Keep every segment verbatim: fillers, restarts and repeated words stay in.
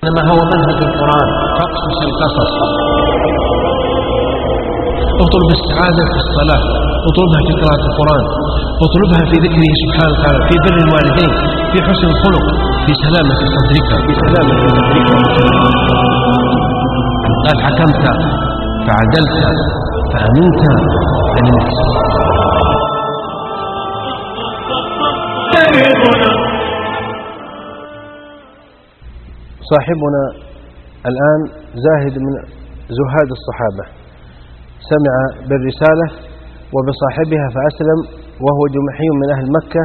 إنما هو منهج القرآن، فاقصص القصص. اطلب السعادة في الصلاة، اطلبها في قراءة القرآن، اطلبها في ذكره سبحانه وتعالى، في بر الوالدين، في حسن الخلق، في سلامة صدرك، في سلامة صدرك. قال حكمت فعدلت فأمنت فنمت. صاحبنا الآن زاهد من زهاد الصحابة، سمع بالرسالة وبصاحبها فأسلم، وهو جمحي من أهل مكة.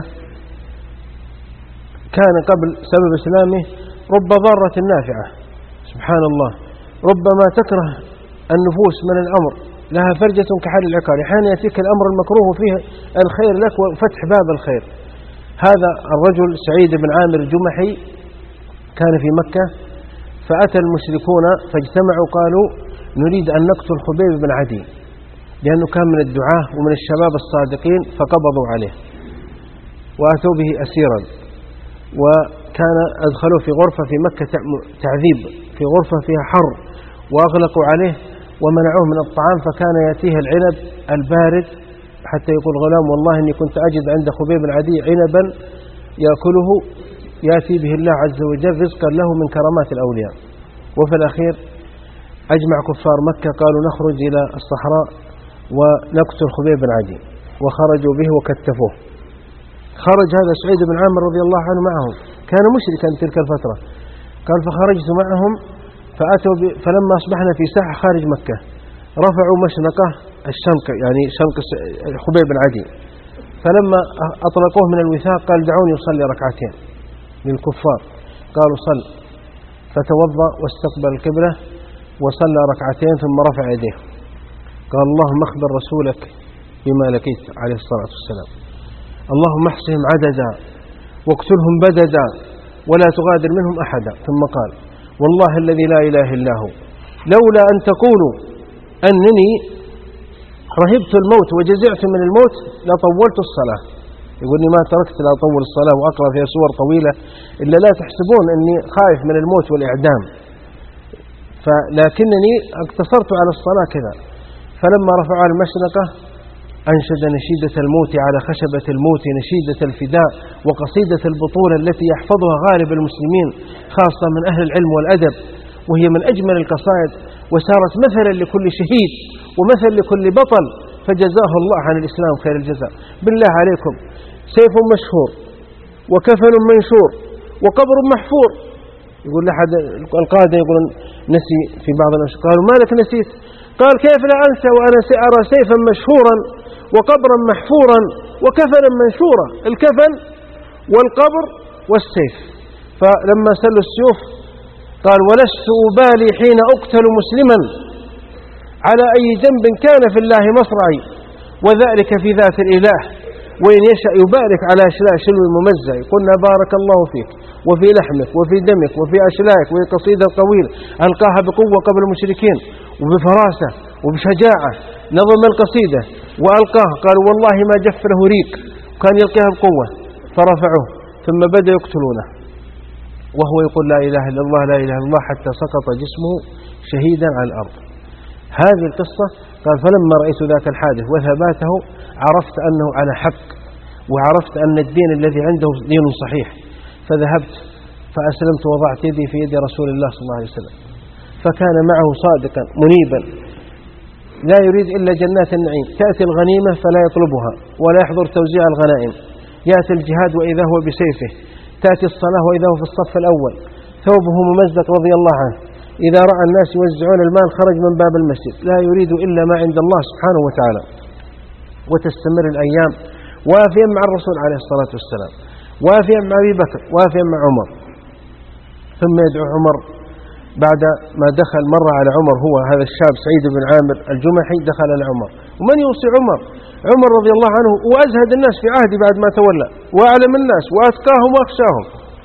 كان قبل سبب إسلامه رب ضارة نافعة، سبحان الله. ربما تكره النفوس من الأمر لها فرجة كحال العقار، أحيانا يأتيك الأمر المكروه فيه الخير لك وفتح باب الخير. هذا الرجل سعيد بن عامر الجمحي كان في مكة، فأتى المشركون فاجتمعوا قالوا نريد أن نقتل خبيب بن عدي، لأنه كان من الدعاة ومن الشباب الصادقين، فقبضوا عليه وأتوا به أسيرا، وكان أدخلوا في غرفة في مكة تعذيب، في غرفة فيها حر، وأغلقوا عليه ومنعوه من الطعام، فكان يأتيه العنب البارد حتى يقول غلام والله إني كنت أجد عند خبيب بن عدي عنبا يأكله يأتي به الله عز وجل رزقا له من كرامات الأولياء. وفي الأخير أجمع كفار مكة قالوا نخرج إلى الصحراء ونقتل خبيب بن عدي، وخرجوا به وكتفوه. خرج هذا سعيد بن عامر رضي الله عنه معهم، كان مشركا تلك الفترة. قال فخرجت معهم فأتوا ب... فلما أصبحنا في ساحة خارج مكة رفعوا مشنقه الشنق، يعني شنق خبيب بن عدي، فلما أطلقوه من الوثاق قال دعوني أصلي ركعتين للكفار. قالوا صل، فتوضأ واستقبل القبلة وصلى ركعتين ثم رفع يديه قال اللهم اخبر رسولك بما لقيت عليه الصلاة والسلام، اللهم احصهم عددا واقتلهم بددا ولا تغادر منهم أحدا. ثم قال والله الذي لا إله إلا هو لولا أن تقولوا أنني رهبت الموت وجزعت من الموت لطولت الصلاة. يقول لي ما تركت لا أطول الصلاة وأقرأ فيها سور طويلة إلا لا تحسبون أني خائف من الموت والإعدام، فلكنني اقتصرت على الصلاة كذا. فلما رفعوا المشنقة أنشد نشيدة الموت على خشبة الموت، نشيدة الفداء وقصيدة البطولة التي يحفظها غالب المسلمين خاصة من أهل العلم والأدب، وهي من أجمل القصائد، وسارت مثلا لكل شهيد ومثل لكل بطل، فجزاه الله عن الإسلام خير الجزاء. بالله عليكم، سيف مشهور وكفن منشور وقبر محفور. يقول لحد القادة يقول نسي في بعض الأشياء، قالوا ما لك نسيت؟ قال كيف لا أنسى وأنا أرى سيفا مشهورا وقبرا محفورا وكفنا منشورا، الكفن والقبر والسيف. فلما سلوا السيوف قال ولست أبالي حين أقتل مسلما على أي جنب كان في الله مصرعي، وذلك في ذات الإله وإن يشاء يبارك على أشلاء شلو الممزع. قلنا بارك الله فيك وفي لحمك وفي دمك وفي أشلائك، وهي قصيدة طويلة ألقاها بقوة قبل المشركين وبفراسة وبشجاعة، نظم القصيدة وألقاها. قالوا والله ما جف له ريق، وكان يلقيها بقوة، فرفعوه ثم بدأ يقتلونه وهو يقول لا إله إلا الله لا إله إلا الله حتى سقط جسمه شهيدا على الأرض. هذه القصة قال فلما رأيت ذاك الحادث وثباته عرفت أنه على حق، وعرفت أن الدين الذي عنده دين صحيح، فذهبت فأسلمت وضعت يدي في يد رسول الله صلى الله عليه وسلم، فكان معه صادقا منيبا لا يريد إلا جنات النعيم. تأتي الغنيمة فلا يطلبها ولا يحضر توزيع الغنائم، يأتي الجهاد وإذا هو بسيفه، تأتي الصلاة وإذا هو في الصف الأول، ثوبه ممزق رضي الله عنه، إذا رأى الناس يوزعون المال خرج من باب المسجد، لا يريد إلا ما عند الله سبحانه وتعالى. وتستمر الأيام وافيا مع الرسول عليه الصلاة والسلام، وافيا مع أبي بكر، وافيا مع عمر. ثم يدعو عمر بعد ما دخل مرة على عمر، هو هذا الشاب سعيد بن عامر الجمحي دخل على عمر، ومن يوصي عمر؟ عمر رضي الله عنه وأزهد الناس في عهدي بعد ما تولى، وأعلم الناس وأتقاهم وأخشاهم.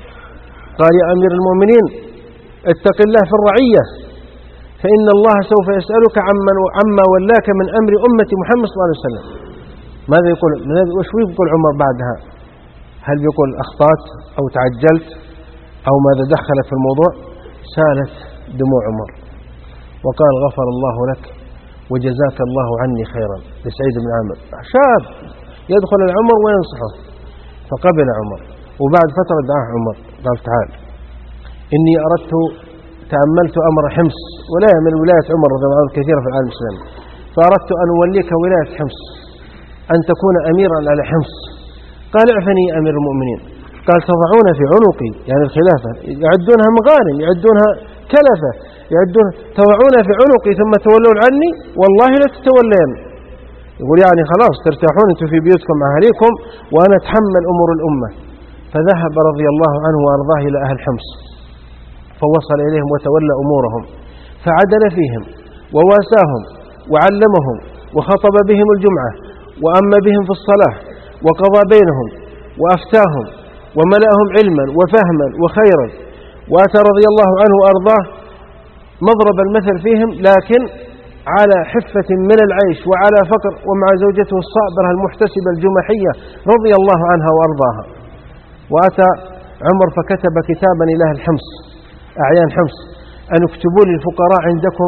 قال يا أمير المؤمنين اتق الله في الرعية، فإن الله سوف يسألك عمن عما ولاك من أمر أمة محمد صلى الله عليه وسلم. ماذا يقول؟ وش يقول عمر بعدها؟ هل يقول أخطأت أو تعجلت أو ماذا دخلك في الموضوع؟ سالت دموع عمر وقال غفر الله لك وجزاك الله عني خيرا لسعيد بن عامر. شاب يدخل العمر وينصحه، فقبل عمر. وبعد فترة دعاه عمر قال تعال إني أردت تأملت أمر حمص، ولاية من ولاية عمر رضي الله عنه كثيرة في العالم الإسلامي، فأردت أن أوليك ولاية حمص أن تكون أميرا على حمص. قال اعفني يا أمير المؤمنين. قال تضعون في عنقي يعني الخلافة، يعدونها مغانم، يعدونها كلفة، يعدون تضعون في عنقي ثم تولون عني، والله لا تتولين. يقول يعني خلاص ترتاحون أنتم في بيوتكم مع أهليكم وأنا أتحمل أمور الأمة. فذهب رضي الله عنه وأرضاه إلى أهل حمص فوصل إليهم وتولى أمورهم، فعدل فيهم وواساهم وعلمهم وخطب بهم الجمعة وأم بهم في الصلاة وقضى بينهم وأفتاهم وملأهم علما وفهما وخيرا، وأتى رضي الله عنه وأرضاه مضرب المثل فيهم، لكن على حفة من العيش وعلى فقر، ومع زوجته الصابرة المحتسبة الجمحية رضي الله عنها وأرضاها. وأتى عمر فكتب كتابا إلى أهل حمص أعيان حمص أن اكتبوا لي الفقراء عندكم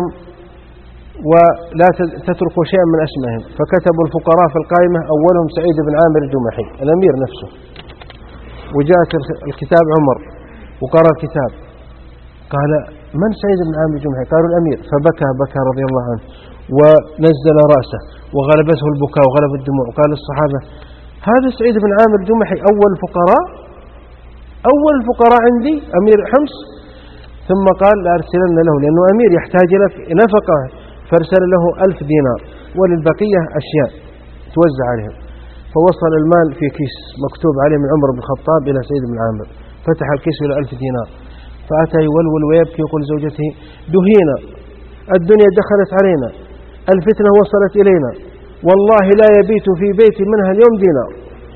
ولا تتركوا شيئا من أسمائهم، فكتبوا الفقراء في القائمة أولهم سعيد بن عامر الجمحي الأمير نفسه. وجاءت الكتاب عمر وقرأ الكتاب قال من سعيد بن عامر الجمحي؟ قالوا الأمير، فبكى بكى رضي الله عنه ونزل رأسه وغلبته البكاء وغلب الدموع. وقال الصحابة هذا سعيد بن عامر الجمحي أول الفقراء أول الفقراء عندي أمير حمص؟ ثم قال لأرسلن له لأنه أمير يحتاج لك نفقة، فارسل له ألف دينار وللبقية أشياء توزع عليهم. فوصل المال في كيس مكتوب عليه من عمر بن الخطاب إلى سعيد بن عامر، فتح الكيس إلى ألف دينار، فأتى يولول ويبكي يقول زوجته دهينا، الدنيا دخلت علينا، الفتنة وصلت إلينا، والله لا يبيت في بيت منها اليوم دينار.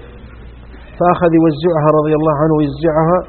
فأخذ يوزعها رضي الله عنه ويوزعها،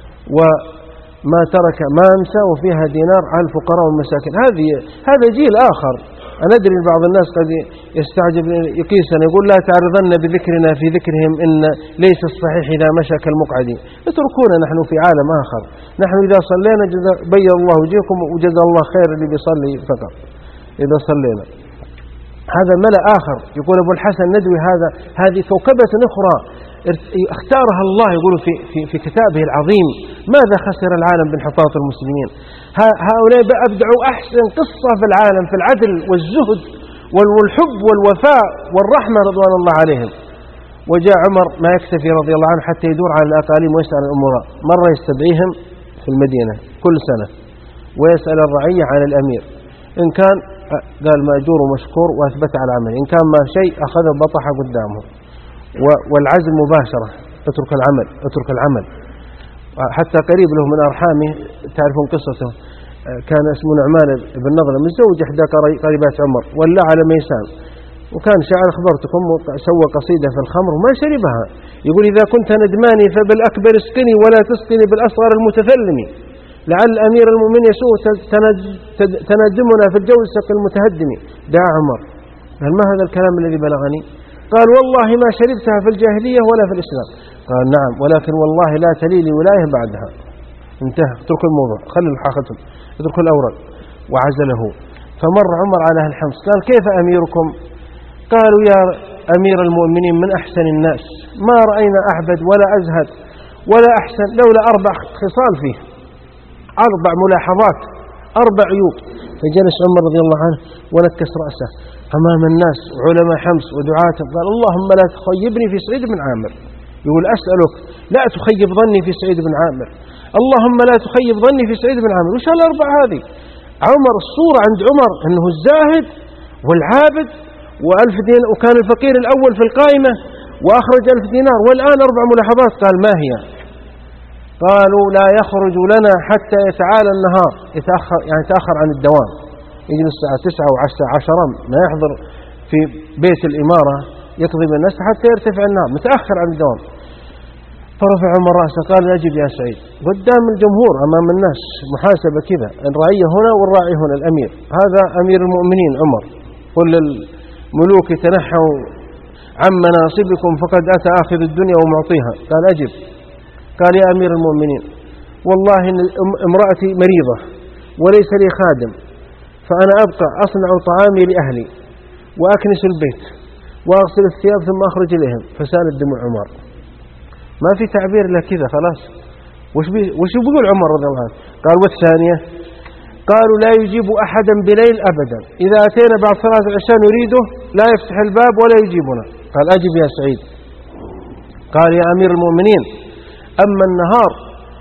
وما ترك ما أمسى وفيها دينار على الفقراء والمساكين. هذه هذا جيل آخر. أنا أدري بعض الناس قد يستعجب يقيسنا يقول لا تعرضن بذكرنا في ذكرهم إن ليس الصحيح إذا مشى كالمقعد. اتركونا نحن في عالم آخر، نحن إذا صلينا بيض الله وجهكم وجزا الله خير اللي بيصلي فقط إذا صلينا. هذا ملأ آخر. يقول أبو الحسن ندوي هذا هذه كوكبة أخرى اختارها الله، يقول في, في, في كتابه العظيم ماذا خسر العالم بانحطاط المسلمين. هؤلاء أبدعوا أحسن قصة في العالم في العدل والزهد والحب والوفاء والرحمة رضوان الله عليهم. وجاء عمر ما يكتفي رضي الله عنه حتى يدور على الأقاليم ويسأل الأمراء، مرة يستدعيهم في المدينة كل سنة ويسأل الرعية عن الأمير، إن كان قال مأجور ومشكور وأثبت على عمله، إن كان ما شيء أخذه بطحه قدامه. والعزم مباشرة اترك العمل اترك العمل. حتى قريب له من أرحامه تعرفون قصته، كان اسمه نعمان بن نضلة متزوج إحدى قريبات عمر ولا على ميسان، وكان شاعر أخبرتكم سوى قصيدة في الخمر وما شربها، يقول إذا كنت ندماني فبالأكبر اسقني ولا تسقني بالأصغر المتثلم، لعل أمير المؤمنين يسوء تندمنا في الجو السق المتهدم. دعا عمر قال ما هذا الكلام الذي بلغني؟ قال والله ما شربتها في الجاهلية ولا في الإسلام. قال نعم ولكن والله لا تلي لي ولاية بعدها. انتهى، اترك الموضوع، خلي الحاختم، اترك الأورق. وعزله. فمر عمر على أهل حمص قال كيف أميركم؟ قالوا يا أمير المؤمنين من أحسن الناس، ما رأينا أعبد ولا أزهد ولا أحسن، لولا أربع خصال فيه، أربع ملاحظات، أربع عيوب. فجلس عمر رضي الله عنه ونكس رأسه أمام الناس علماء حمص ودعاتهم، قال اللهم لا تخيبني في سعيد بن عامر. يقول أسألك لا تخيب ظني في سعيد بن عامر، اللهم لا تخيب ظني في سعيد بن عامر. وش الأربع هذه؟ عمر الصورة عند عمر أنه الزاهد والعابد وألف دينار، وكان الفقير الأول في القائمة وأخرج ألف دينار، والآن أربع ملاحظات. قال ما هي؟ قالوا لا يخرج لنا حتى يتعالى النهار، يتأخر يعني يتأخر عن الدوام، يجي الساعة تسعة وعشرة عشرة ما يحضر في بيت الإمارة يقضي بالناس حتى يرتفع النهار، متأخر عن الدوام. فرفع عمر رأسه قال أجب يا سعيد قدام الجمهور أمام الناس، محاسبة كذا، الرعية هنا والراعي هنا، الأمير هذا أمير المؤمنين عمر، قل للملوك تنحوا عن مناصبكم فقد أتى آخذ الدنيا ومعطيها. قال أجب. قال يا أمير المؤمنين والله إن امرأتي مريضة وليس لي خادم، فأنا أبقى أصنع طعامي لأهلي وأكنس البيت وأغسل الثياب ثم أخرج إليهم. فسالت دموع عمر. ما في تعبير إلا كذا خلاص. وش, بي وش بيقول عمر رضي الله عنه؟ قال والثانية قالوا لا يجيب أحدا بليل أبدا، إذا أتينا بعد صلاة العشاء نريده لا يفتح الباب ولا يجيبنا. قال أجب يا سعيد. قال يا أمير المؤمنين أما النهار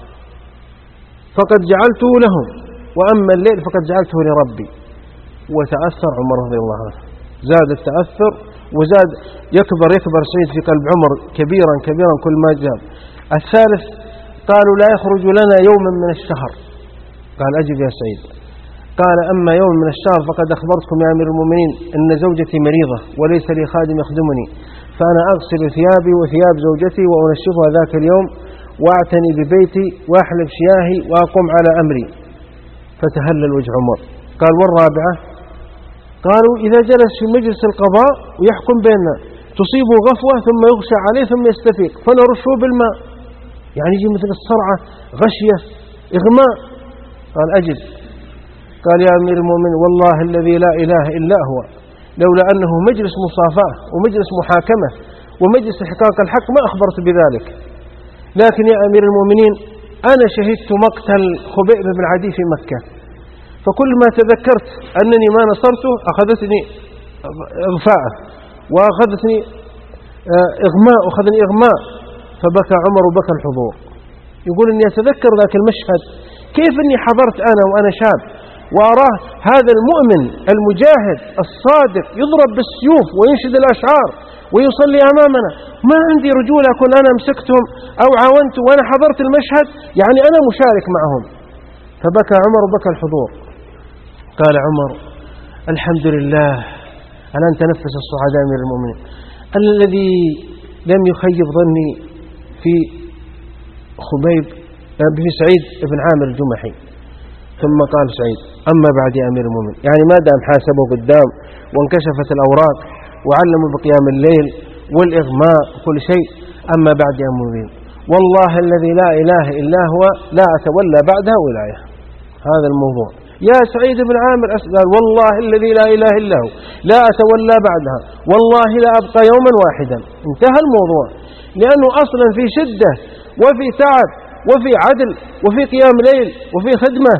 فقد جعلته لهم وأما الليل فقد جعلته لربي. وتأثر عمر رضي الله عنه، زاد التأثر وزاد يكبر يكبر سعيد في قلب عمر كبيرا كبيرا كل ما جاء. الثالث قالوا لا يخرج لنا يوما من الشهر. قال أجب يا سعيد. قال أما يوم من الشهر فقد أخبرتكم يا أمير المؤمنين أن زوجتي مريضة وليس لي خادم يخدمني، فأنا أغسل ثيابي وثياب زوجتي وأنشفها ذاك اليوم وأعتني ببيتي وأحلب شياهي وأقوم على أمري. فتهلل وجه عمر. قال والرابعة قالوا إذا جلس في مجلس القضاء ويحكم بيننا تصيبه غفوة ثم يغشى عليه ثم يستفيق فنرشه بالماء، يعني يجي مثل الصرعة غشية إغماء. قال أجل. قال يا أمير المؤمنين والله الذي لا إله إلا هو لولا أنه مجلس مصافاة ومجلس محاكمة ومجلس إحقاق الحق ما أخبرت بذلك، لكن يا أمير المؤمنين أنا شهدت مقتل خبيب بن عدي في مكة، فكل ما تذكرت أنني ما نصرته أخذتني إغفاء وأخذتني إغماء أخذني إغماء. فبكى عمر وبكى الحضور. يقول أني أتذكر ذاك المشهد كيف أني حضرت أنا وأنا شاب وأراه هذا المؤمن المجاهد الصادق يضرب بالسيوف وينشد الأشعار ويصلي أمامنا، ما عندي رجولة أكون أنا مسكتهم أو عاونت وأنا حضرت المشهد، يعني أنا مشارك معهم. فبكى عمر وبكى الحضور. قال عمر الحمد لله الآن تنفس الصعداء أمير المؤمنين الذي لم يخيب ظني في خبيب في سعيد بن عامر الجمحي. ثم قال سعيد أما بعد يا أمير المؤمنين، يعني ما دام حاسبوا قدام وانكشفت الأوراق وعلموا بقيام الليل والإغماء كل شيء، أما بعد يا المؤمنين والله الذي لا إله إلا هو لا أتولى بعدها ولاية. هذا الموضوع. يا سعيد بن عامر قال والله الذي لا إله إلا هو لا أتولى بعدها والله لا أبقى يوما واحدا. انتهى الموضوع، لأنه أصلا في شدة وفي تعب وفي عدل وفي قيام ليل وفي خدمة.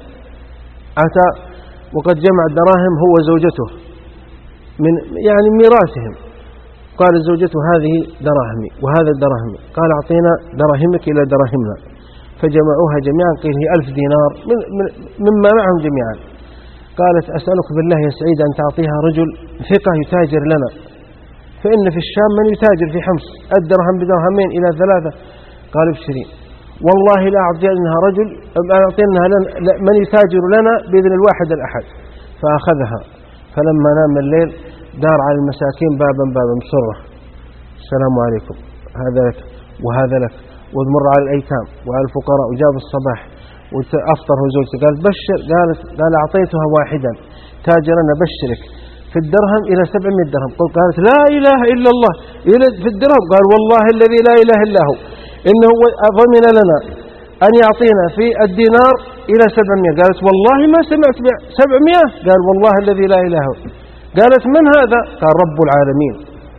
أتى وقد جمع الدراهم هو زوجته من يعني ميراثهم. قال زوجته هذه دراهمي وهذا دراهمي. قال أعطينا دراهمك إلى دراهمنا. فجمعوها جميعا قيل هي ألف دينار مما معهم جميعا. قالت أسألك بالله يا سعيد أن تعطيها رجل ثقة يتاجر لنا، فإن في الشام من يتاجر في حمص الدرهم بدرهمين إلى ثلاثة. قال ابشري والله لا أعطينها رجل أعطينها من يتاجر لنا بإذن الواحد الأحد. فأخذها. فلما نام الليل دار على المساكين بابا بابا مصرة السلام عليكم هذا لك وهذا لك، وتمر على الأيتام وعلى الفقراء وجاب الصباح وأفطر هو زوجته. قالت بشر قالت قال أعطيتها واحدا تاجرنا بشرك في الدرهم إلى سبعمائة درهم. قالت لا إله إلا الله في الدرهم. قال والله الذي لا إله إلا هو إنه ضمن لنا أن يعطينا في الدينار إلى سبعمائة. قالت والله ما سمعت سبعمائة. قال والله الذي لا إله هو. قالت من هذا؟ قال رب العالمين.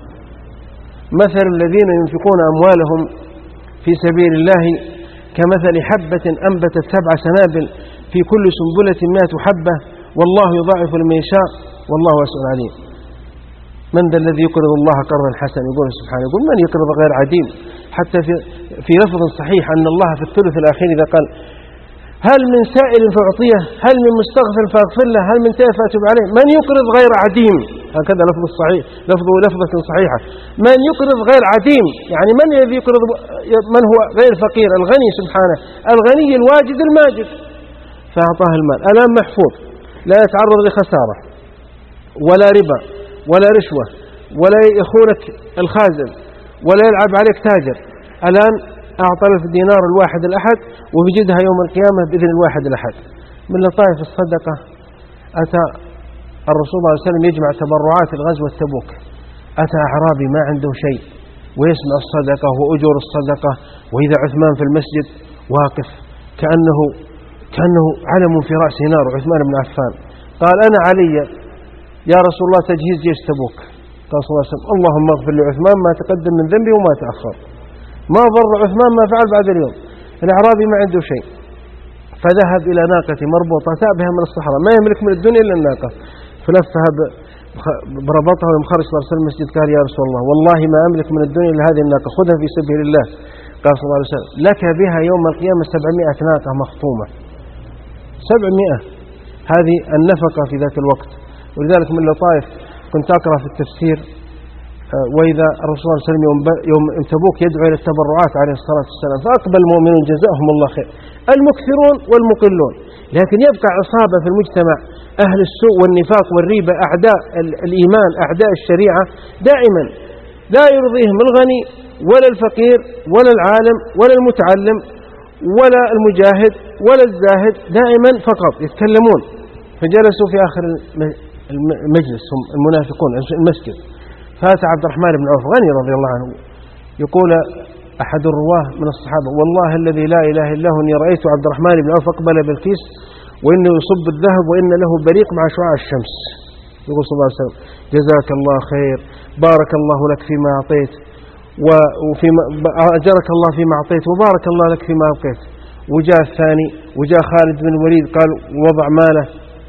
مثل الذين ينفقون أموالهم في سبيل الله كمثل حبة أنبتت سبع سنابل في كل سنبلة مئة حبة والله يضاعف لمن يشاء والله واسع عليم. من ذا الذي يقرض الله قرضا حسنا؟ يقول سبحانه يقول من يقرض غير عديم. حتى في, في لفظ صحيح أن الله في الثلث الأخير إذا قال هل من سائل فأعطيه هل من مستغفر فأغفر له هل من تائب فأتوب عليه من يقرض غير عديم. هكذا لفظ الصحيح لفظه لفظة صحيحة من يقرض غير عديم، يعني من الذي يقرض من هو غير فقير الغني سبحانه الغني الواجد الماجد. فأعطاه المال الآن محفوظ لا يتعرض لخسارة ولا ربا ولا رشوة ولا يخونك الخازن ولا يلعب عليك تاجر. الآن أعطى في الدينار الواحد الأحد وبجدها يوم القيامة بإذن الواحد الأحد. من لطائف الصدقة أتى الرسول صلى الله عليه وسلم يجمع تبرعات الغزوة تبوك. أتى أعرابي ما عنده شيء ويسمع الصدقة وأجور الصدقة وإذا عثمان في المسجد واقف كأنه كأنه علم في رأسه نار، عثمان بن عفان قال أنا علي يا رسول الله تجهيز جيش تبوك. قال صلى الله عليه وسلم اللهم اغفر لعثمان ما تقدم من ذنبه وما تأخر. ما ضر عثمان ما فعل بعد اليوم. الأعرابي ما عنده شيء، فذهب إلى ناقة مربوطة تابها من الصحراء، ما يملك من الدنيا إلا الناقة، فلفها بربطها ومخرج صلى الله عليه وسلم المسجد. قال يا رسول الله والله ما أملك من الدنيا إلا هذه الناقة، خذها في سبيل الله. قال صلى الله عليه وسلم لك بها يوم القيامة سبعمائة ناقة مخطومة. سبعمائة، هذه النفقة في ذاك الوقت. ولذلك من لطائف كنت أقرأ في التفسير وإذا الرسول صلى الله عليه وسلم يوم تبوك يدعو إلى التبرعات عليه الصلاة والسلام، فأقبل المؤمنون جزاهم الله خير المكثرون والمقلون، لكن يبقى عصابة في المجتمع أهل السوء والنفاق والريبة، أعداء الإيمان أعداء الشريعة دائما لا يرضيهم الغني ولا الفقير ولا العالم ولا المتعلم ولا المجاهد ولا الزاهد، دائما فقط يتكلمون. فجلسوا في آخر المجلس هم المنافقون المسجد، فات عبد الرحمن بن عوف غني رضي الله عنه، يقول أحد الرواه من الصحابة والله الذي لا إله إلا هو إني رأيت عبد الرحمن بن عوف أقبل بالكيس وإنه يصب الذهب وإن له بريق مع شعاع الشمس. يقول صلى الله عليه وسلم جزاك الله خير، بارك الله لك فيما أعطيت وفيما أجرك الله فيما أعطيت وبارك الله لك فيما أبقيت. وجاء الثاني وجاء خالد بن الوليد قال وضع ماله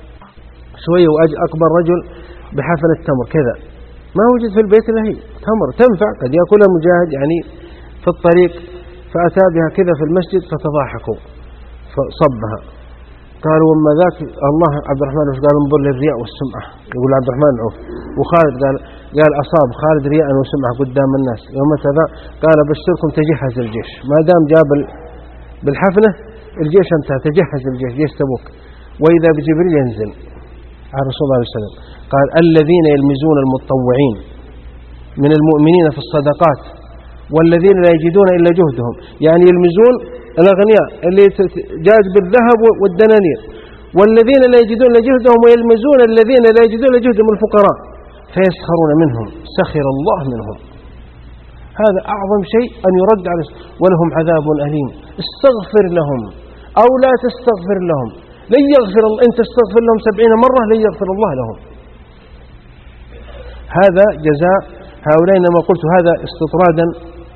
شوية وأكبر رجل بحفنة تمر كذا، ما وجد في البيت إلا هي تمر تنفع قد يأكلها مجاهد يعني في الطريق، فأتى بها كذا في المسجد فتضاحكوا فصبها. قالوا وما ذاك الله عبد الرحمن قال انظر للرياء والسمعة. يقول عبد الرحمن عوف وخالد قال قال أصاب خالد رياء وسمعة قدام الناس. يوم كذا قال بشركم تجهز الجيش، ما دام جاب بالحفنة الجيش انتهى، تجهز الجيش جيش تبوك. وإذا بجبريل ينزل على رسول الله صلى الله عليه وسلم قال الذين يلمزون المتطوعين من المؤمنين في الصدقات والذين لا يجدون إلا جهدهم، يعني يلمزون الأغنياء اللي جاز بالذهب والدنانير، والذين لا يجدون إلا جهدهم ويلمزون الذين لا يجدون إلا جهدهم الفقراء فيسخرون منهم سخر الله منهم. هذا أعظم شيء أن يرد على ولهم عذاب أليم. استغفر لهم أو لا تستغفر لهم لن يغفر الله، إن تستغفر لهم سبعين مرة لن يغفر الله لهم. هذا جزاء هؤلاء. إنما قلت هذا استطرادا.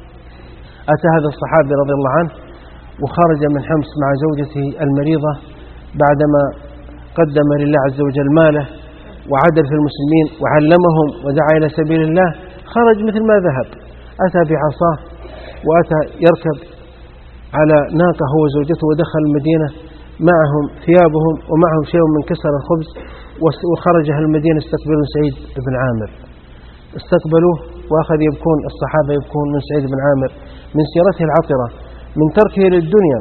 أتى هذا الصحابي رضي الله عنه وخرج من حمص مع زوجته المريضة بعدما قدم لله عز وجل ماله وعدل في المسلمين وعلمهم ودعا إلى سبيل الله، خرج مثل ما ذهب، أتى بعصاه وأتى يركب على ناقة هو وزوجته ودخل المدينة معهم ثيابهم ومعهم شيء من كسر الخبز، وخرج أهل المدينة استقبلوا سعيد بن عامر، استقبلوه وأخذ يبكون الصحابة يبكون من سعيد بن عامر من سيرته العطرة، من تركه للدنيا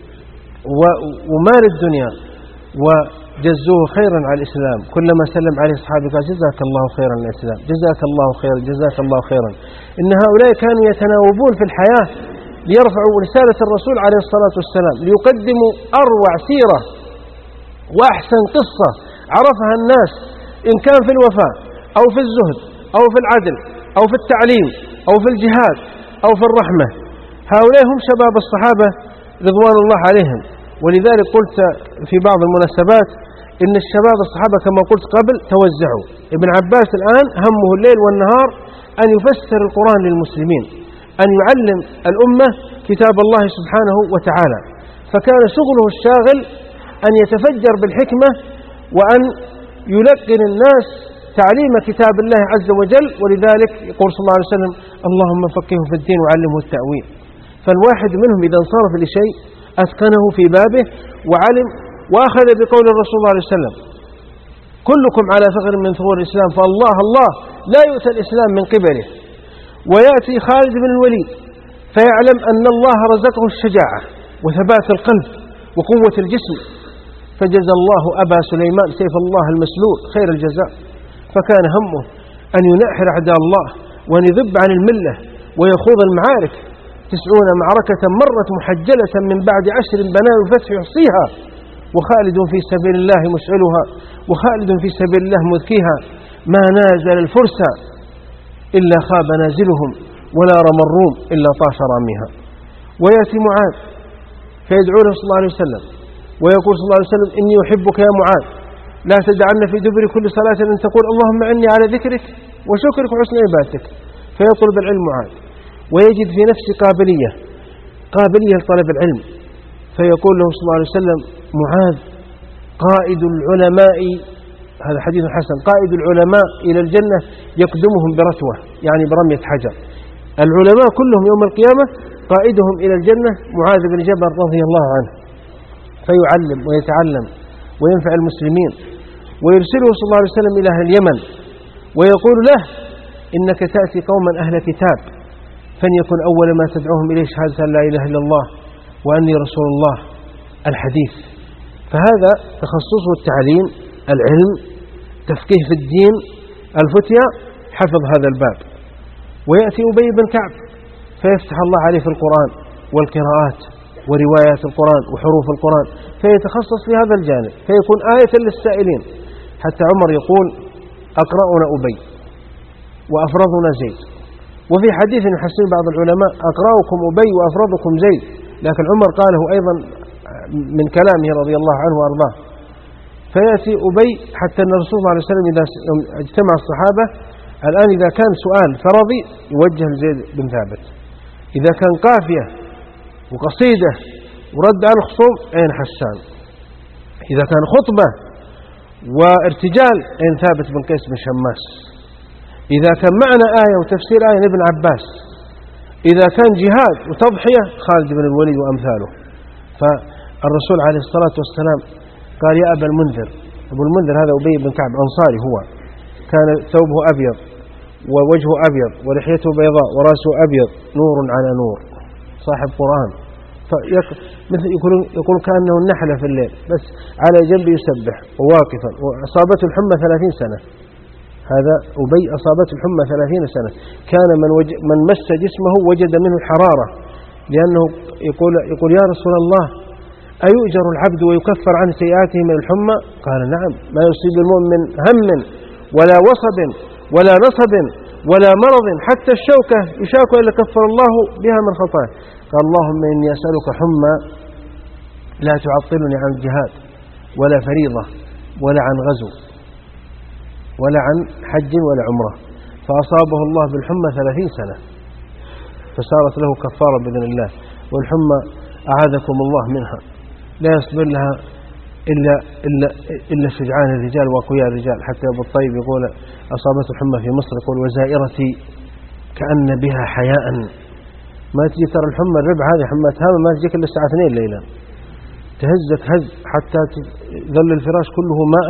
ومال الدنيا، وجزوه خيرا على الإسلام. كلما سلم عليه أصحابه قال جزاك الله خيرا على الإسلام، جزاك الله خيرا، جزاك الله خيرا. إن هؤلاء كانوا يتناوبون في الحياة ليرفعوا رسالة الرسول عليه الصلاة والسلام، ليقدموا أروع سيرة وأحسن قصة عرفها الناس، إن كان في الوفاء أو في الزهد أو في العدل أو في التعليم أو في الجهاد أو في الرحمة. هؤلاء هم شباب الصحابة رضوان الله عليهم. ولذلك قلت في بعض المناسبات إن الشباب الصحابة كما قلت قبل توزعوا. ابن عباس الآن همه الليل والنهار أن يفسر القرآن للمسلمين، أن يعلم الأمة كتاب الله سبحانه وتعالى، فكان شغله الشاغل أن يتفجر بالحكمة وأن يلقن الناس تعليم كتاب الله عز وجل. ولذلك يقول صلى الله عليه وسلم اللهم فقهه في الدين وعلمه التأويل. فالواحد منهم إذا انصرف لشيء أتقنه في بابه وعلم وأخذ بقول الرسول صلى الله عليه وسلم كلكم على ثغر من ثغور الإسلام، فالله الله لا يؤتى الإسلام من قبله. ويأتي خالد بن الوليد فيعلم أن الله رزقه الشجاعة وثبات القلب وقوة الجسم، فجزى الله أبا سليمان سيف الله المسلول خير الجزاء، فكان همه أن ينحر أعداء الله وأن يذب عن الملة ويخوض المعارك. تسعون معركة مرت محجلة من بعد عشر بنان الفتح يحصيها، وخالد في سبيل الله مشعلها، وخالد في سبيل الله مذكيها. ما نازل الفرس إلا خاب نازلهم، ولا رمى الروم إلا طاش راميها. ويأتي معاذ فيدعو له صلى الله عليه وسلم ويقول صلى الله عليه وسلم إني أحبك يا معاذ لا تدعن في دبر كل صلاة أن تقول اللهم أعني على ذكرك وشكرك وحسن عبادتك، فيطلب العلم معاذ ويجد في نفسه قابلية قابلية لطلب العلم، فيقول له صلى الله عليه وسلم معاذ قائد العلماء، هذا حديث حسن، قائد العلماء إلى الجنة يقدمهم برتوة يعني برمية حجر، العلماء كلهم يوم القيامة قائدهم إلى الجنة معاذ بن جبل رضي الله عنه، فيعلم ويتعلم وينفع المسلمين، ويرسله صلى الله عليه وسلم إلى أهل اليمن ويقول له إنك تأتي قوما أهل كتاب فليكن أول ما تدعوهم إليه شهادة لا إله إلا الله وأني رسول الله الحديث. فهذا تخصصه التعليم، العلم، تفقيه في الدين، الفتية، حفظ هذا الباب. ويأتي أبي بن كعب فيفتح الله عليه في القرآن والقراءات وروايات القرآن وحروف القرآن، فيتخصص في هذا الجانب فيكون آية للسائلين، حتى عمر يقول أقرأنا أبي وأفرضنا زيد. وفي حديث يحسن بعض العلماء أقرأكم أبي وأفرضكم زيد، لكن عمر قاله أيضا من كلامه رضي الله عنه وأرضاه. فيأتي أبي حتى أن الرسول صلى الله عليه وسلم إذا اجتمع الصحابة الآن إذا كان سؤال فرضي يوجه لزيد بن ثابت، إذا كان قافية وقصيدة ورد على الخصوم أين حسان، إذا كان خطبة وارتجال أين ثابت بن قيس بن شماس، إذا كان معنى آية وتفسير آية ابن عباس، إذا كان جهاد وتضحية خالد بن الوليد وأمثاله. فالرسول عليه الصلاة والسلام قال يا أبا المنذر، أبو المنذر هذا أبي بن كعب أنصاري، هو كان ثوبه أبيض ووجهه أبيض ولحيته بيضاء ورأسه أبيض نور على نور، صاحب قرآن، مثل يقول, يقول كأنه النحلة في الليل بس على جنب يسبح وواقفا، وأصابته الحمى ثلاثين سنة، هذا أبي أصابته الحمى ثلاثين سنة، كان من, وج... من مس جسمه وجد منه الحرارة، لأنه يقول, يقول يا رسول الله أيؤجر العبد ويكفر عن سيئاته من الحمى؟ قال نعم، ما يصيب المؤمن هم ولا وصب ولا نصب ولا مرض حتى الشوكة يشاك إلا كفر الله بها من خطاياه. قال اللهم إني أسألك حمى لا تعطلني عن الجهاد ولا فريضة ولا عن غزو ولا عن حج ولا عمره، فأصابه الله بالحمى ثلاثين سنة فصارت له كفارة بإذن الله. والحمى أعاذكم الله منها لا يصبر لها إلا, إلا, إلا شجعان الرجال وأقوياء الرجال. حتى أبو الطيب يقول أصابته الحمى في مصر يقول وزائرتي كأن بها حياء، ما تجي ترى الحمى الربع هذه حمى هذا ما تجيك إلا الساعة اثنين ليلا، تهزك هز حتى ظل الفراش كله ماء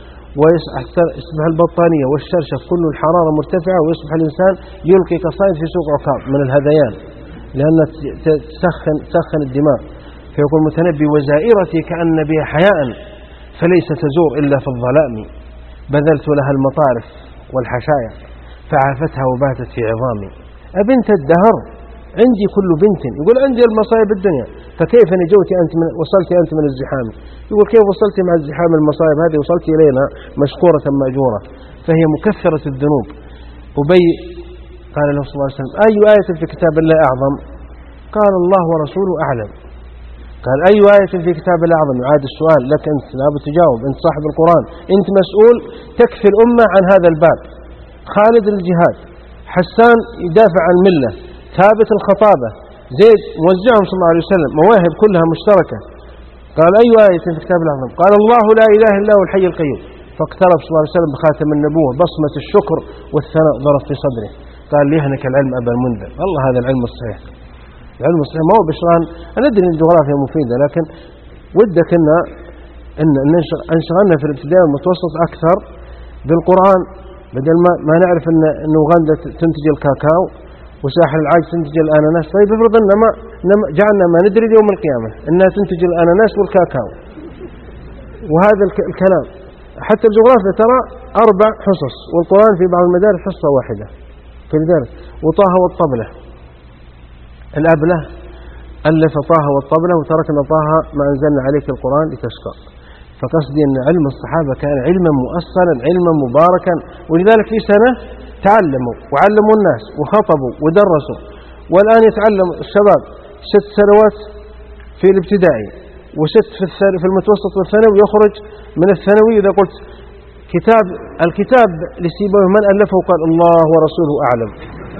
ويصبح البطانية والشرشف كل الحرارة مرتفعة، ويصبح الإنسان يلقي قصائد في سوق عكاظ من الهذيان لأنها تسخن, تسخن الدماء. فيقول المتنبي وزائرتي كأن بها حياء فليس تزور إلا في الظلام، بذلت لها المطارف والحشايا فعافتها وباتت في عظامي. أبنت الدهر عندي كل بنت، يقول عندي المصائب الدنيا، فكيف نجوت أنت من وصلت أنت من الزحام؟ يقول كيف وصلت مع الزحام المصائب هذه؟ وصلت إلينا مشكورة مأجورة، فهي مكثرة الذنوب. أبي قال له صلى الله عليه وسلم أي آية في كتاب الله أعظم؟ قال الله ورسوله أعلم. قال أي آية في كتاب الله أعظم؟ يعاد السؤال لك أنت، لابد تجاوب، أنت صاحب القرآن، أنت مسؤول تكفي الأمة عن هذا الباب. خالد الجهاد، حسان يدافع عن الملة، ثابت الخطابة، زيد موزعهم صلى الله عليه وسلم مواهب كلها مشتركة. قال أي آية في كتاب الله أعظم؟ قال الله لا إله إلا هو الحي القيوم. فاقترب صلى الله عليه وسلم بخاتم النبوة، بصمة الشكر والثناء ضرب في صدره، قال ليهنك العلم أبا المنذر. والله هذا العلم الصحيح، العلم الصحيح ما هو بشران. أنا أدري أن الجغرافيا مفيدة، لكن ودك أن أن انشغلنا في الابتدائي والمتوسط أكثر بالقرآن، بدل ما ما نعرف أن أن أوغندا تنتج الكاكاو وساحل العاج تنتج الأناناس. طيب افرض أن ما جعلنا ما ندري يوم القيامة أنها تنتج الأناناس والكاكاو وهذا الكلام. حتى الجغرافيا ترى أربع حصص، والقرآن في بعض المدارس حصة واحدة في الدرس. وطه والطبلة، الأبلة ألف طه والطبلة وتركنا طه ما أنزلنا عليك القرآن لتشقى. فقصدي أن علم الصحابة كان علما مؤصلا، علما مباركا، ولذلك في سنة تعلموا وعلموا الناس وخطبوا ودرسوا. والآن يتعلم الشباب ست سنوات في الابتدائي وست في في المتوسط والثانوي، يخرج من الثانوي إذا قلت كتاب الكتاب لسيبويه من ألفه قال الله ورسوله أعلم.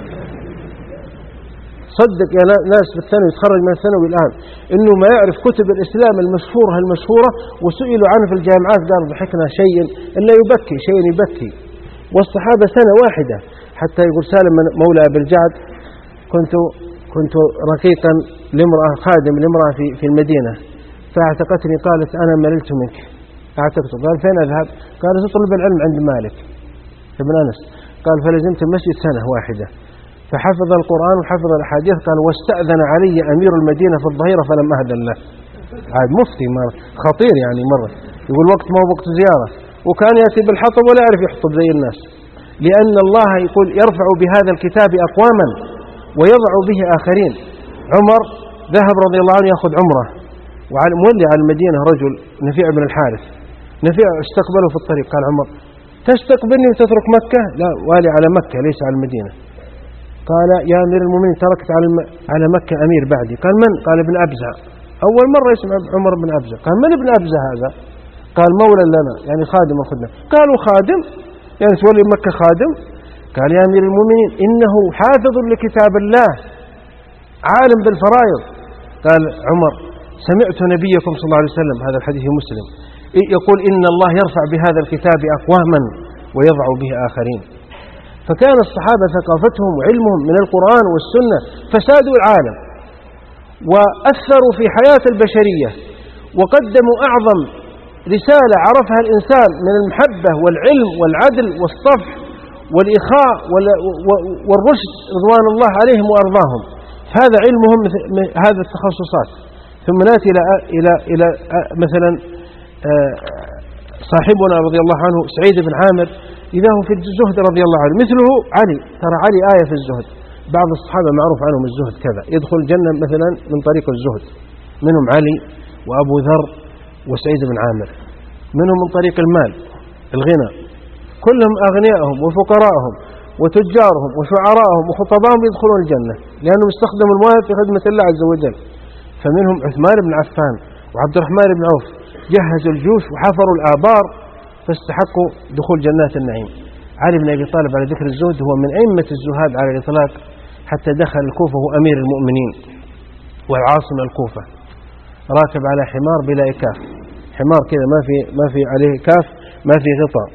صدق يا ناس في الثانوي يتخرج من الثانوي الآن إنه ما يعرف كتب الإسلام المشهورة المشهورة، وسئلوا عنه في الجامعات قال ضحكنا شيء إلا يبكي شيء يبكي. والصحابة سنة واحدة، حتى يقول سالم مولى أبي الجعد كنت كنت رقيقا لامرأة خادم لامرأة في في المدينة، فاعتقتني قالت أنا مللت منك اعتقته. قال فين أذهب؟ قال تطلب العلم عند مالك ابن أنس. قال فلزمت المسجد سنة واحدة فحفظ القرآن وحفظ الأحاديث. قال واستأذن علي أمير المدينة في الظهيرة فلم أهدن له. عاد مفتي مرة خطير يعني مرة يقول وقت ما هو وقت زيارة، وكان يأتي بالحطب ولا يعرف يحطب زي الناس، لأن الله يقول يرفع بهذا الكتاب أقواما ويضع به آخرين. عمر ذهب رضي الله عنه يأخذ عمره، ومولي على المدينة رجل نفيع بن الحارث. نفيع استقبله في الطريق، قال عمر تستقبلني وتترك مكة؟ لا، والي على مكة ليس على المدينة. قال يا أمير المؤمنين تركت على مكة أمير بعدي. قال من؟ قال ابن أبزة. أول مرة يسمع عمر بن أبزة. قال من ابن أبزة هذا؟ قال مولى لنا يعني خادم الخدمة. قالوا خادم يعني تولي مكة خادم؟ قال يا أمير المؤمنين إنه حافظ لكتاب الله عالم بالفرائض. قال عمر سمعت نبيكم صلى الله عليه وسلم، هذا الحديث مسلم، يقول إن الله يرفع بهذا الكتاب أقواما ويضع به آخرين. فكان الصحابة ثقافتهم وعلمهم من القرآن والسنة فسادوا العالم وأثروا في حياة البشرية، وقدموا أعظم رسالة عرفها الإنسان من المحبة والعلم والعدل والصفح والإخاء والرشد رضوان الله عليهم وأرضاهم. هذا علمهم هذا التخصصات. ثم نأتي إلى إلى إلى مثلا صاحبنا رضي الله عنه سعيد بن عامر، إذا هو في الزهد رضي الله عنه، مثله علي. ترى علي آية في الزهد. بعض الصحابة معروف عنهم الزهد كذا، يدخل الجنة مثلا من طريق الزهد، منهم علي وأبو ذر وسعيد بن عامر. منهم من طريق المال الغنى، كلهم أغنياءهم وفقراءهم وتجارهم وشعراءهم وخطبائهم يدخلون الجنة لأنهم استخدموا المال في خدمة الله عز وجل. فمنهم عثمان بن عفان وعبد الرحمن بن عوف جهزوا الجيوش وحفروا الآبار فاستحقوا دخول جنات النعيم. علي بن أبي طالب على ذكر الزهد هو من أئمة الزهاد على الإطلاق، حتى دخل الكوفة وهو أمير المؤمنين والعاصمة الكوفة، راكب على حمار بلا إكاف، حمار كذا ما في ما في عليه كاف ما في غطاء،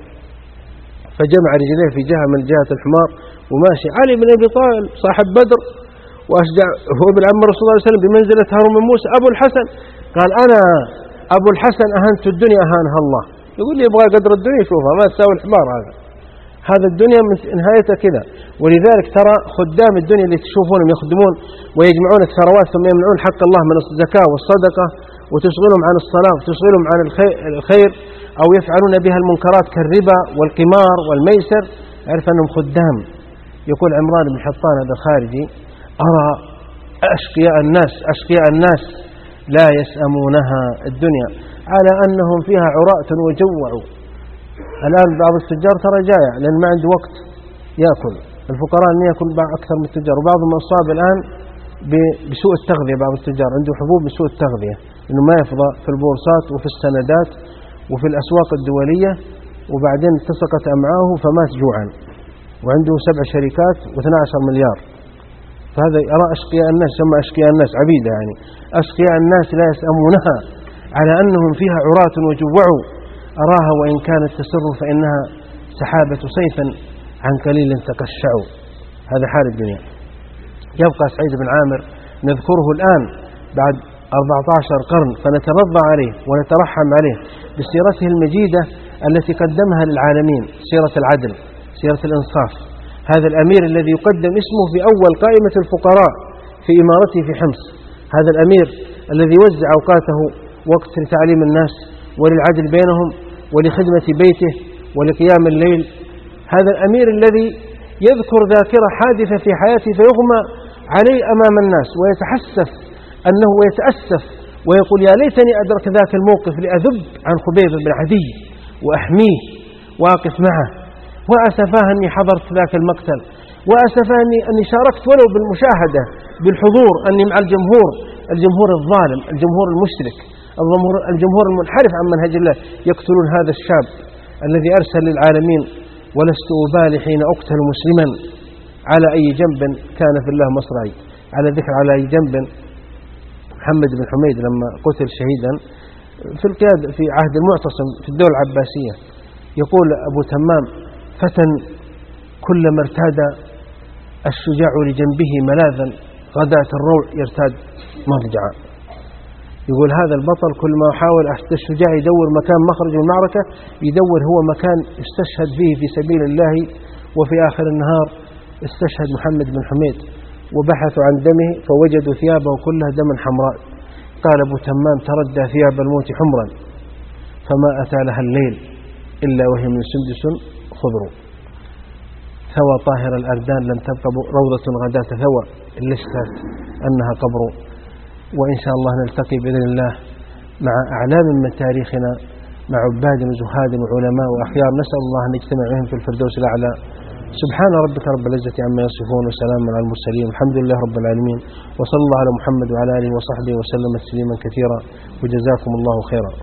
فجمع رجليه في جهة من جهة الحمار وماشي. علي بن أبي طالب صاحب بدر وأشجع، هو ابن عم الرسول صلى الله عليه وسلم بمنزلة هارون بن موسى. أبو الحسن قال أنا أبو الحسن أهنت الدنيا أهانها الله. يقول لي يبغى قدر الدنيا شوفها ما تساوي الحمار هذا. هذا الدنيا من نهايتها كذا. ولذلك ترى خدام الدنيا اللي تشوفونهم يخدمون ويجمعون الثروات ثم يمنعون حق الله من الزكاة والصدقة وتشغلهم عن الصلاة وتشغلهم عن الخير أو يفعلون بها المنكرات كالربا والقمار والميسر، عرف أنهم خدام. يقول عمران بن حطان هذا الخارجي أرى أشقياء الناس أشقياء الناس لا يسأمونها الدنيا على أنهم فيها عراة وجوعوا. الآن بعض التجار ترى جائع لأن ما عنده وقت يأكل، الفقراء أن يأكل أكثر من التجار. وبعضهم أصاب الآن بسوء التغذية، بعض التجار عنده حبوب بسوء التغذية إنه ما يفضى في البورصات وفي السندات وفي الأسواق الدولية، وبعدين التصقت أمعاه فمات جوعا وعنده سبع شركات واثنى عشر مليار. فهذا يرى أشقياء الناس، سمى أشقياء الناس عبيدة يعني. أشقياء الناس لا يسأمونها على أنهم فيها عراة وجوعوا. أراها وإن كانت تسر فإنها سحابة صيفا عن قليل تقشعوا. هذا حال الدنيا. يبقى سعيد بن عامر نذكره الآن بعد أربعة عشر قرن فنترضى عليه ونترحم عليه بسيرته المجيدة التي قدمها للعالمين، سيرة العدل، سيرة الإنصاف. هذا الأمير الذي يقدم اسمه في أول قائمة الفقراء في إمارته في حمص، هذا الأمير الذي وزع أوقاته وقت لتعليم الناس وللعدل بينهم ولخدمة بيته ولقيام الليل. هذا الأمير الذي يذكر ذاكرة حادثة في حياته فيغمى عليه أمام الناس ويتحسف أنه ويتأسف ويقول يا ليتني أدرك ذاك الموقف لأذب عن خبيب بن عدي وأحميه وأقف معه، وأسفاه أني حضرت ذاك المقتل، وأسفاه أني, أني شاركت ولو بالمشاهدة بالحضور أني مع الجمهور الجمهور الظالم، الجمهور المشرك، الجمهور المنحرف عن منهج الله، يقتلون هذا الشاب الذي أرسل للعالمين ولست أبالي حين أقتل مسلما على أي جنب كان في الله مصرعي. على ذكر على أي جنب، محمد بن حميد لما قتل شهيدا في القيادة في عهد المعتصم في الدولة العباسية، يقول أبو تمام: فتى كلما ارتاد الشجاع لجنبه ملاذا غداة الروع يرتاد مرجعا. يقول هذا البطل كل ما حاول الشجاع يدور مكان مخرج من المعركة، يدور هو مكان يستشهد فيه في سبيل الله. وفي آخر النهار استشهد محمد بن حميد وبحثوا عن دمه فوجدوا ثيابه كلها دما حمراء. قال أبو تمام: تردى ثياب الموت حمرا فما أتى لها الليل إلا وهي من سندس خضر. ثوى طاهر الأردان لم تبقى روضة غداة ثوى إلا اشتهت أنها قبر. وإن شاء الله نلتقي بإذن الله مع أعلام من تاريخنا، مع عباد وزهاد وعلماء وأخيار، نسأل الله أن نجتمع بهم في الفردوس الأعلى. سبحان ربك رب العزة عما يصفون وسلام على المرسلين، الحمد لله رب العالمين، وصلى الله على محمد وعلى آله وصحبه وسلم تسليما كثيرا، وجزاكم الله خيرا.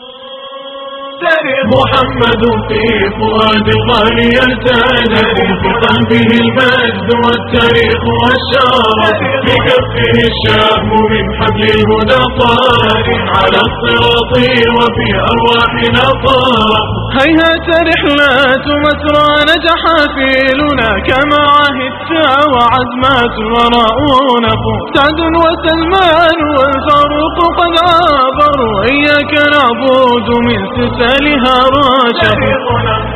محمد في فؤاد الغالي يرتاد، في قلبه المجد والتاريخ والشرف، في كفه الشام من حبل الهدى طار، على الصراط وفي أرواحنا طار. هيهات رحلات مسرى نجح فيلنا كما عهدت، وعزمات وراء ونفو سعد وسلمان والفاروق قد عابروا، إياك نعبد من سلسلها راشد.